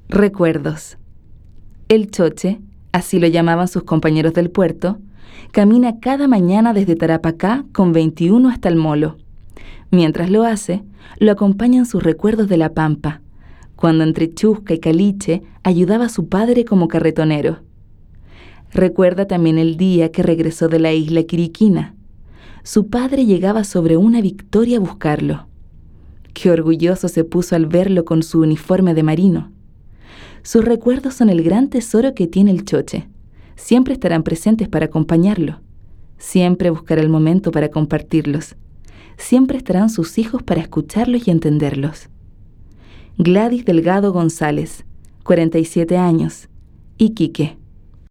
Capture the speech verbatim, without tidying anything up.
Recuerdos. El Choche, así lo llamaban sus compañeros del puerto, camina cada mañana desde Tarapacá con veintiuno hasta el Molo. Mientras lo hace, lo acompañan sus recuerdos de la Pampa, cuando entre Chusca y Caliche ayudaba a su padre como carretonero. Recuerda también el día que regresó de la isla Quiriquina. Su padre llegaba sobre una Victoria a buscarlo. Qué orgulloso se puso al verlo con su uniforme de marino. Sus recuerdos son el gran tesoro que tiene el Choche. Siempre estarán presentes para acompañarlo. Siempre buscará el momento para compartirlos. Siempre estarán sus hijos para escucharlos y entenderlos. Gladys Delgado González, cuarenta y siete años, Iquique.